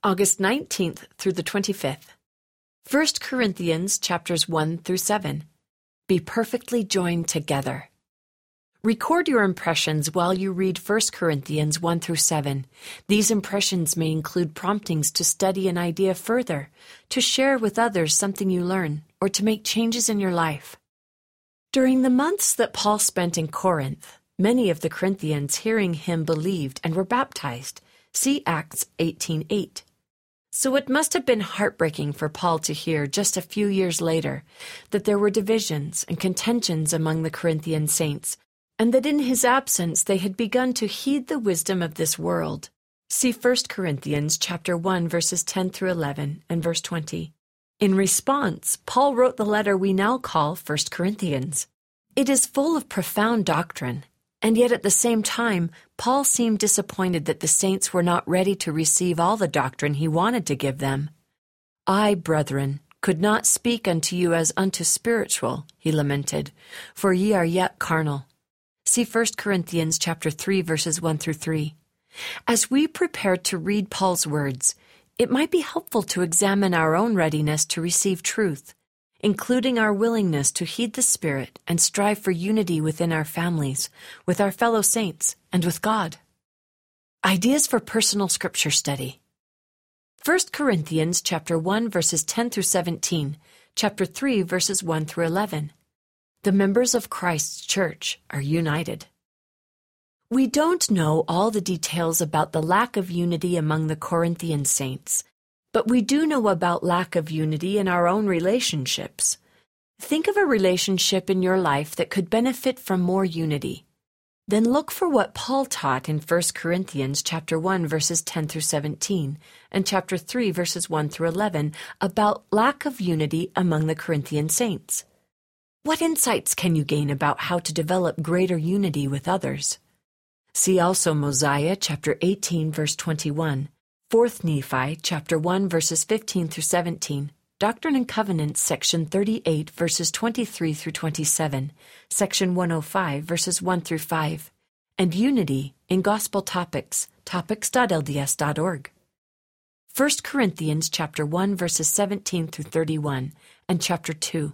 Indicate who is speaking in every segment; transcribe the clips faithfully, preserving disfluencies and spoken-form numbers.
Speaker 1: August nineteenth through the twenty-fifth. First Corinthians chapters one through seven. Be perfectly joined together. Record your impressions while you read First Corinthians one through seven. These impressions may include promptings to study an idea further, to share with others something you learn, or to make changes in your life. During the months that Paul spent in Corinth, many of the Corinthians hearing him believed and were baptized. See Acts eighteen eight. So it must have been heartbreaking for Paul to hear just a few years later that there were divisions and contentions among the Corinthian saints, and that in his absence they had begun to heed the wisdom of this world. See First Corinthians chapter one verses ten through eleven and verse twenty. In response, Paul wrote the letter we now call First Corinthians. It is full of profound doctrine, and yet at the same time, Paul seemed disappointed that the saints were not ready to receive all the doctrine he wanted to give them. I, brethren, could not speak unto you as unto spiritual, he lamented, for ye are yet carnal. See First Corinthians chapter three, verses one through three. As we prepare to read Paul's words, it might be helpful to examine our own readiness to receive truth, including our willingness to heed the Spirit and strive for unity within our families, with our fellow saints, and with God. Ideas for personal scripture study. First Corinthians chapter one verses ten through seventeen, chapter three verses one through eleven. The members of Christ's church are united. We don't know all the details about the lack of unity among the Corinthian saints, but we do know about lack of unity in our own relationships. Think of a relationship in your life that could benefit from more unity. Then look for what Paul taught in First Corinthians chapter one verses ten through seventeen and chapter three verses one through eleven about lack of unity among the Corinthian saints. What insights can you gain about how to develop greater unity with others? See also Mosiah chapter eighteen verse twenty-one, Fourth Nephi chapter one verses fifteen through seventeen, Doctrine and Covenants section thirty-eight verses twenty-three through twenty-seven, section one oh five verses one through five, and Unity in Gospel Topics, topics dot l d s dot org. First Corinthians chapter one verses seventeen through thirty-one, and chapter two.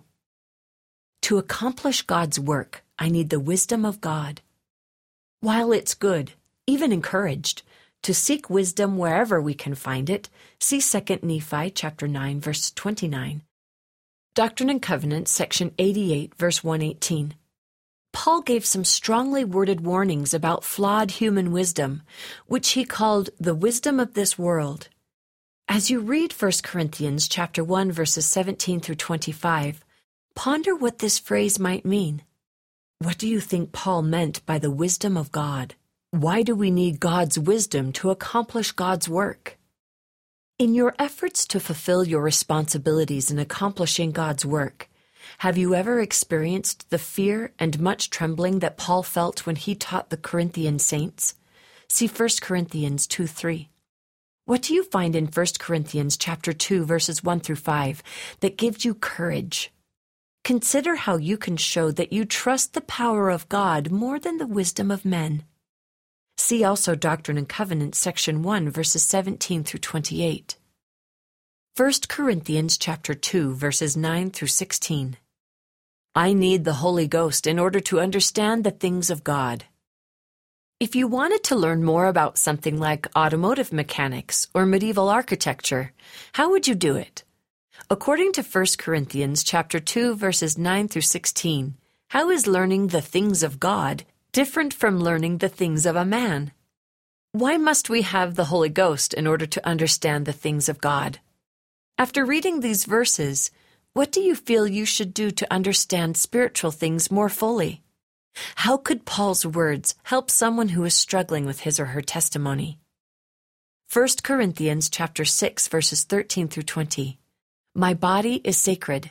Speaker 1: To accomplish God's work, I need the wisdom of God. While it's good, even encouraged, to seek wisdom wherever we can find it, see Second Nephi chapter nine verse twenty-nine. Doctrine and Covenants section eighty-eight verse one eighteen. Paul gave some strongly worded warnings about flawed human wisdom, which he called the wisdom of this world. As you read First Corinthians chapter one verses seventeen through twenty-five, ponder what this phrase might mean. What do you think Paul meant by the wisdom of God? Why do we need God's wisdom to accomplish God's work? In your efforts to fulfill your responsibilities in accomplishing God's work, have you ever experienced the fear and much trembling that Paul felt when he taught the Corinthian saints? See First Corinthians two three. What do you find in First Corinthians chapter two verses one through five that gives you courage? Consider how you can show that you trust the power of God more than the wisdom of men. See also Doctrine and Covenants section one verses seventeen through twenty-eight. First Corinthians chapter two verses nine through sixteen. I need the Holy Ghost in order to understand the things of God. If you wanted to learn more about something like automotive mechanics or medieval architecture, how would you do it? According to First Corinthians chapter two verses nine through sixteen, how is learning the things of God different from learning the things of a man? Why must we have the Holy Ghost in order to understand the things of God? After reading these verses, what do you feel you should do to understand spiritual things more fully? How could Paul's words help someone who is struggling with his or her testimony? First Corinthians chapter six verses thirteen through twenty. My body is sacred.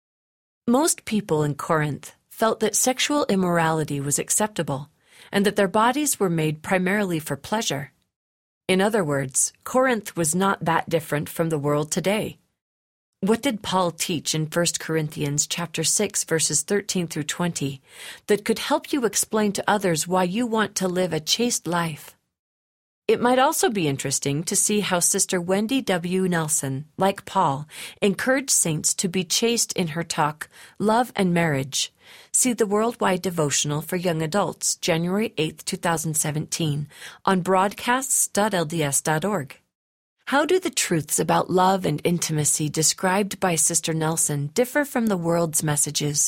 Speaker 1: Most people in Corinth felt that sexual immorality was acceptable and that their bodies were made primarily for pleasure. In other words, Corinth was not that different from the world today. What did Paul teach in First Corinthians chapter six verses thirteen through twenty that could help you explain to others why you want to live a chaste life? It might also be interesting to see how Sister Wendy W. Nelson, like Paul, encouraged saints to be chaste in her talk, Love and Marriage. See the Worldwide Devotional for Young Adults, January eighth, twenty seventeen, on broadcasts dot L D S dot org. How do the truths about love and intimacy described by Sister Nelson differ from the world's messages?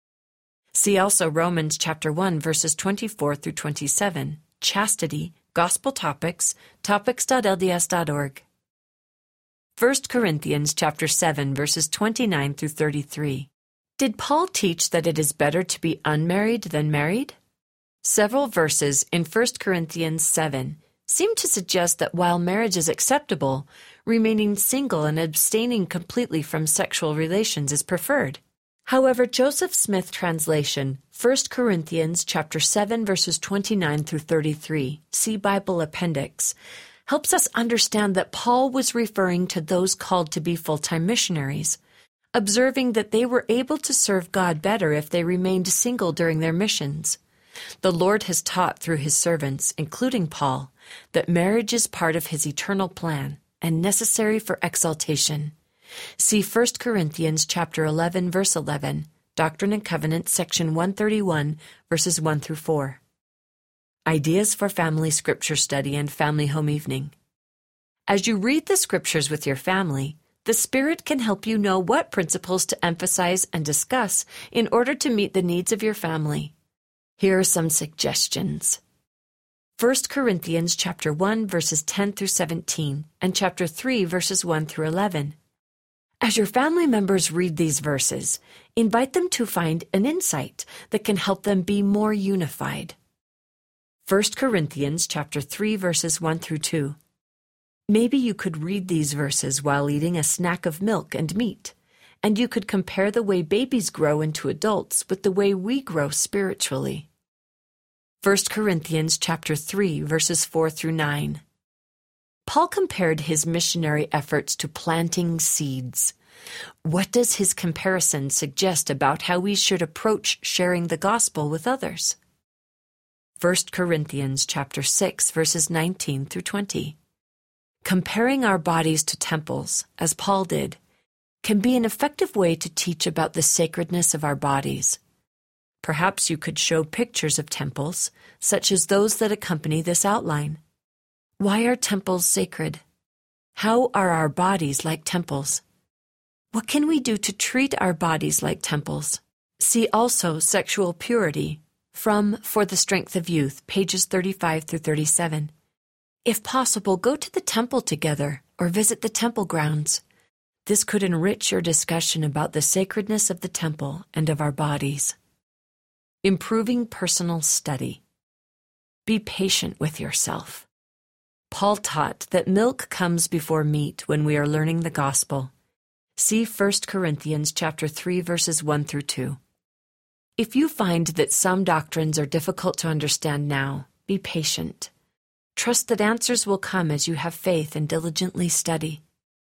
Speaker 1: See also Romans chapter one, verses twenty-four through twenty-seven, Chastity, Gospel Topics, topics dot L D S dot org. First Corinthians chapter seven, verses twenty-nine through thirty-three. Did Paul teach that it is better to be unmarried than married? Several verses in First Corinthians seven seem to suggest that while marriage is acceptable, remaining single and abstaining completely from sexual relations is preferred. However, Joseph Smith translation, First Corinthians chapter seven, verses twenty-nine through thirty-three, see Bible Appendix, helps us understand that Paul was referring to those called to be full-time missionaries, observing that they were able to serve God better if they remained single during their missions. The Lord has taught through his servants, including Paul, that marriage is part of his eternal plan and necessary for exaltation. See First Corinthians chapter eleven, verse eleven, Doctrine and Covenants, section one thirty-one, verses one through four. Ideas for Family Scripture Study and Family Home Evening. As you read the Scriptures with your family, the Spirit can help you know what principles to emphasize and discuss in order to meet the needs of your family. Here are some suggestions. First Corinthians chapter one, verses ten through seventeen, and chapter three, verses one through eleven. As your family members read these verses, invite them to find an insight that can help them be more unified. First Corinthians chapter three, verses one through two. Maybe you could read these verses while eating a snack of milk and meat, and you could compare the way babies grow into adults with the way we grow spiritually. First Corinthians chapter three, verses four through nine. Paul compared his missionary efforts to planting seeds. What does his comparison suggest about how we should approach sharing the gospel with others? First Corinthians chapter six, verses nineteen through twenty. Comparing our bodies to temples, as Paul did, can be an effective way to teach about the sacredness of our bodies. Perhaps you could show pictures of temples, such as those that accompany this outline. Why are temples sacred? How are our bodies like temples? What can we do to treat our bodies like temples? See also Sexual Purity, from For the Strength of Youth, pages thirty-five through thirty-seven. If possible, go to the temple together or visit the temple grounds. This could enrich your discussion about the sacredness of the temple and of our bodies. Improving personal study. Be patient with yourself. Paul taught that milk comes before meat when we are learning the gospel. See First Corinthians chapter three, verses one through two. If you find that some doctrines are difficult to understand now, be patient. Trust that answers will come as you have faith and diligently study.